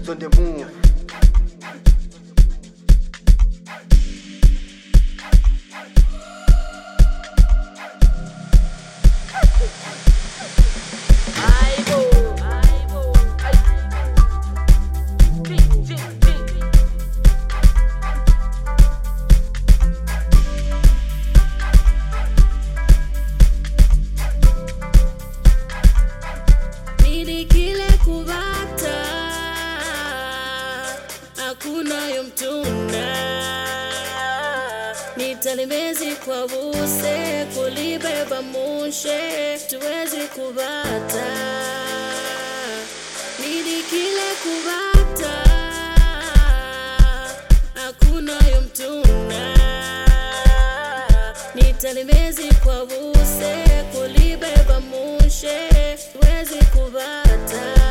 on the move. Hakuna mtunda nitalimezi kwa buse kulibeba mushe tuwezi kubata nidikile kubata hakuna mtunda nitalimezi kwa buse kulibeba mushe tuwezi kubata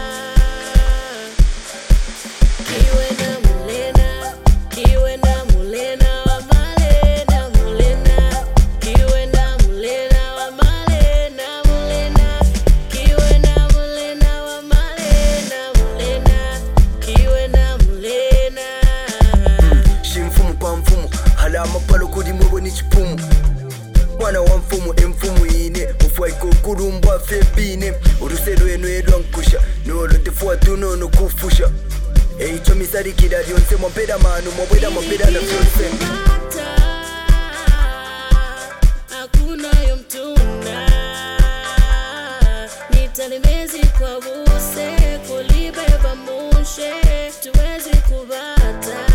Mapalo kudi mwobo ni chipumu Mwana wa mfumu emfumu ine Ufwa iko kurumbwa febine Uruselo eno edwa nkusha Nolo tefuwa tuno no kufusha Eicho misari kida dionse Mwapeda manu mwapeda na fyonse Hakuna mtunda nitalimezi kwa buse kulibeba mushe tuwezi kubata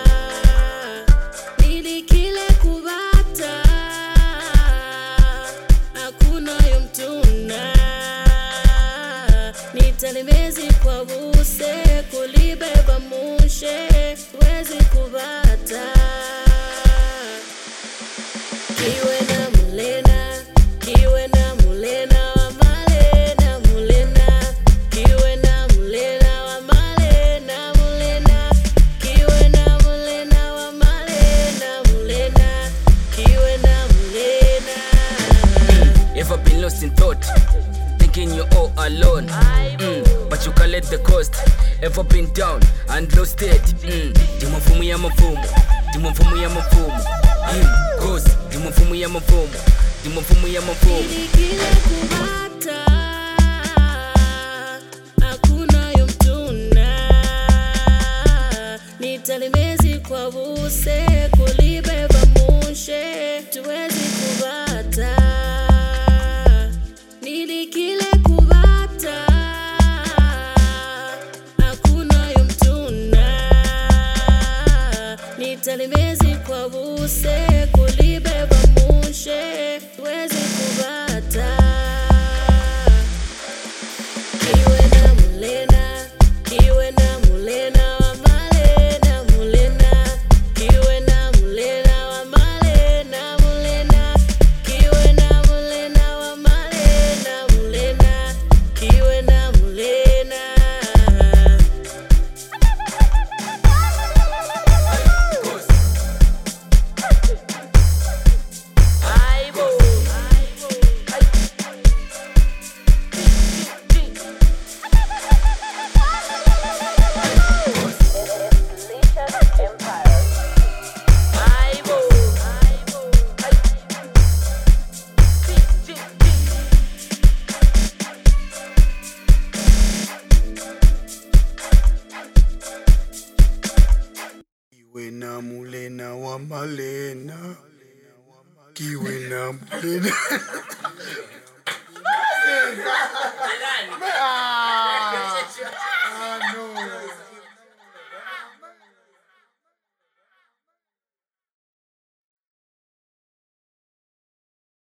nitalimezi kwa buse kulibeba mushe wezi kubata kiwe na mulena wa malena mulena kiwe na mulena wa malena mulena kiwe na mulena wa malena mulena kiwe na mulena. Ever been lost in thought, thinking you're all alone, but you can let the coast. Ever been down and lost it, Dimafumu ya mafumu, dimafumu ya mafumu, ghost, dimafumu ya mafumu, dimafumu ya mafumu. Nidikile kubata hakuna mtunda nitalimezi kwa buse kulibeba mushe tuwezi kubata nidikile kubata hakuna mtunda nitalimezi kwa buse kulibeba mushe tuwezi kubata kiwe na mulena wa malena mulena kiwe na mulena wa malena mulena kiwe na mulena wa malena mulena kiwe na mulena. Kiwe na mulena wa malena Kiwe na mulena